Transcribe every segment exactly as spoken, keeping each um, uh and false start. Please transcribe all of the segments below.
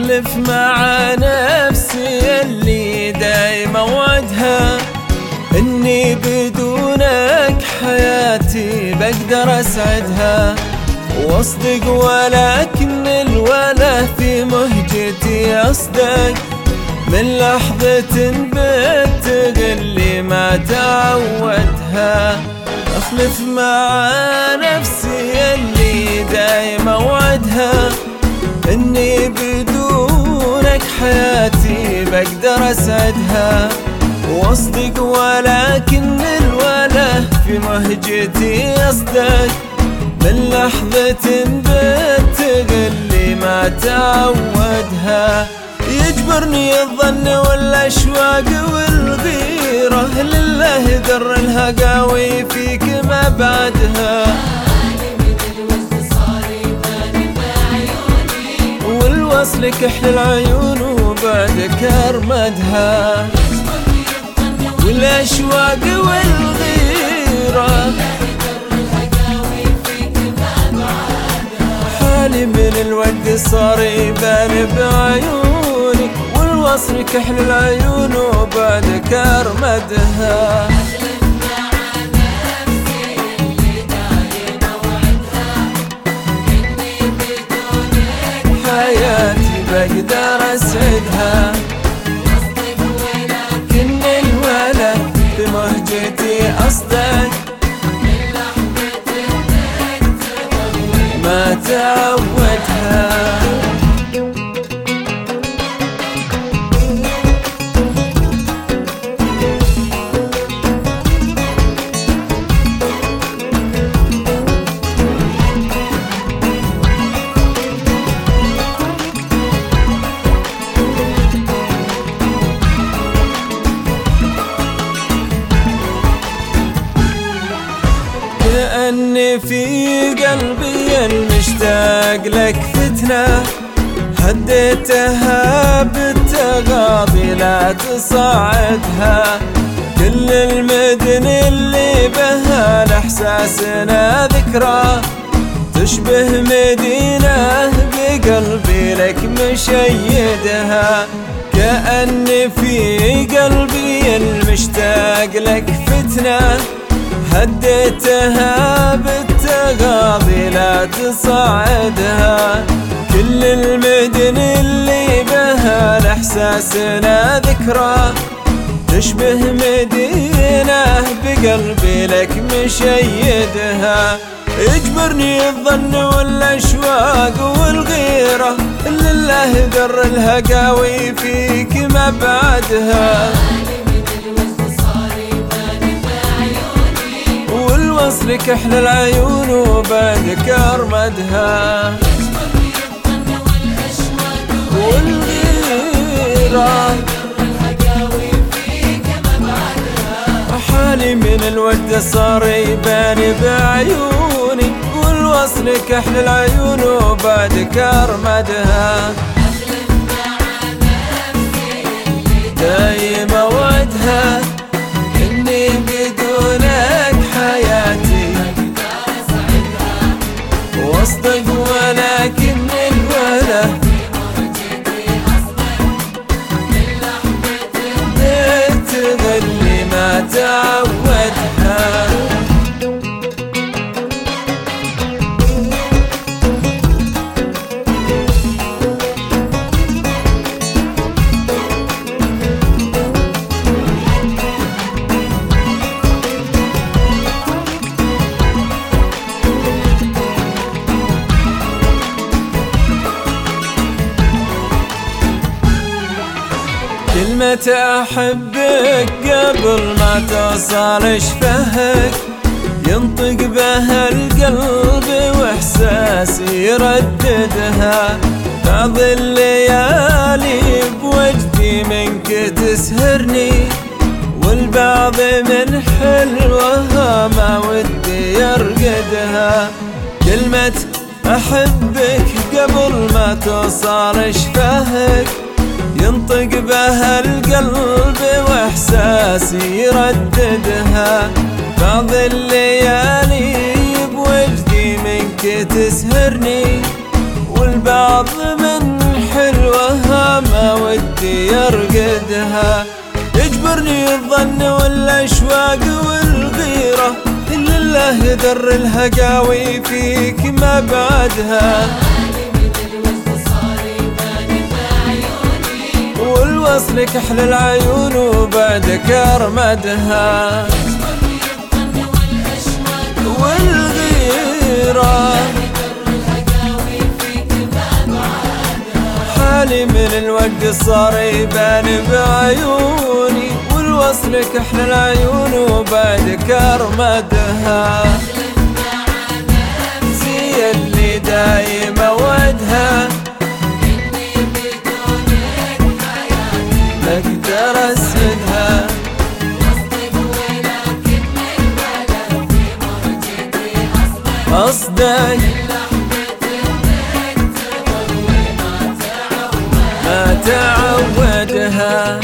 أحلف مع نفسي اللي دايما وعدها إني بدونك حياتي بقدر أسعدها، واصدق ولكن الولا في مهجتي أصدق، من لحظة بتغلي ما تعودها. أخلف مع نفسي اللي دايما وعدها إني بدونك حياتي بقدر أسعدها، واصدق ولكن الولا في مهجتي أصدق، من لحظة بتغلي ما تعودها. يجبرني الظن والأشواق والغيرة، لله در الهقاوي فيك ما بعدها، والوصل كحل العيون وبعدك أرمدها، والأشواق والغيرة حالي من الود صار يبان بعيوني، والوصل كحل العيون وبعدك أرمدها. حياتي بقدر أسعدها، ولكن الولا بمهجتي أصدق، ما تعودها. كأني في قلبي المشتاق لك فتنة، هديتها بالتغاضي لا تصعدها، كل المدن اللي بها لإحساسنا ذكرى، تشبه مدينة بقلبي لك مشيدها. كأني في قلبي المشتاق لك فتنة، هديتها بالتغاضي لا تصعدها، كل المدن اللي بها لإحساسنا ذكرى، تشبه مدينة بقلبي لك مشيدها. يجبرني الظن والأشواق والغيرة، لله در الهقاوي فيك ما بعدها، والوصل كحل العيون وبعدك أرمدها، والغيرة حالي من الود صار يبان بعيوني، والوصل كحل العيون وبعدك أرمدها. دايم أودها إني بدونك حياتي واصدق، ولكن الولا بتغلي ما تعودها. كلمة أحبك قبل ما توصل شفهك، ينطق بها القلب وإحساسي يرددها، بعض الليالي بوجدي منك تسهرني، والبعض من حلوها ما ودي يرقدها. كلمة أحبك قبل ما توصل شفهك، ينطق بها القلب وإحساسي يرددها، بعض الليالي بوجدي منك تسهرني، والبعض من حلوها ودي يرقدها. يجبرني الظن والأشواق والغيرة، إلا الله در الهقاوي فيك ما بعدها. والوصل كحل العيون وبعدك أرمدها. والغيرة حالي من الوقت صار يبان بعيوني، والوصل كحل العيون وبعدك أرمدها. زي اللي دايما ودها أقدر أسدها. قصدك ما تعودها.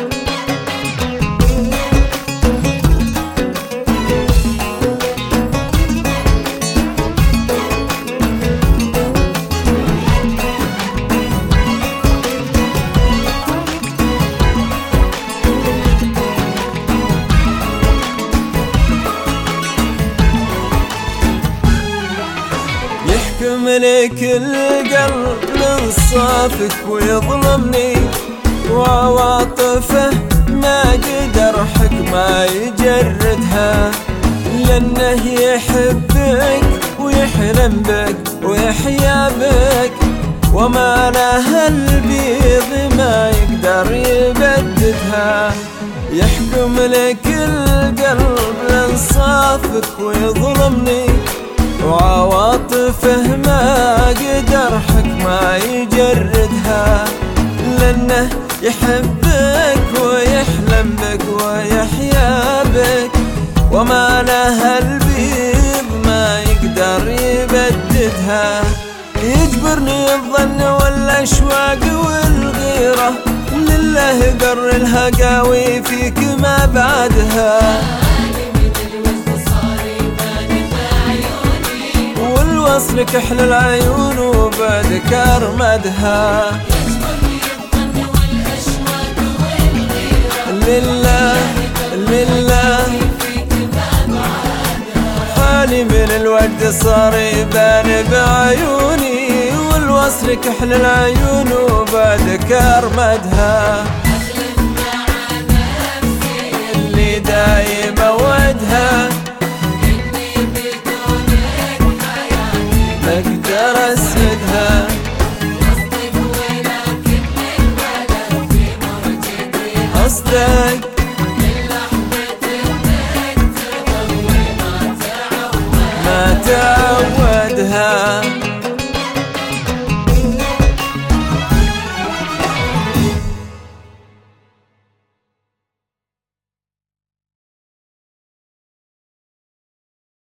يحكم لك القلب لانصافك ويظلمني، وعواطفه ما قدر حكمه يجردها. لأنه يحبك ويحلم بك ويحيا بك، وما له البيض ما يقدر يبددها. يحكم لك القلب لانصافك ويظلمني، وعواطفه ما قدر حكمه يجردها. لأنه يحبك ويحلم بك ويحيا بك، وما له البيض ما يقدر يبددها. يجبرني الظن والأشواق والغيرة، لله در الهقاوي فيك ما بعدها. والوصل كحل العيون وبعدك أرمدها. لله لله حالي من الوقت صار يبان بعيوني، والوصل كحل العيون وبعدك أرمدها. اللي دايم أودها أقدر أسدها. قصدك ما تعودها.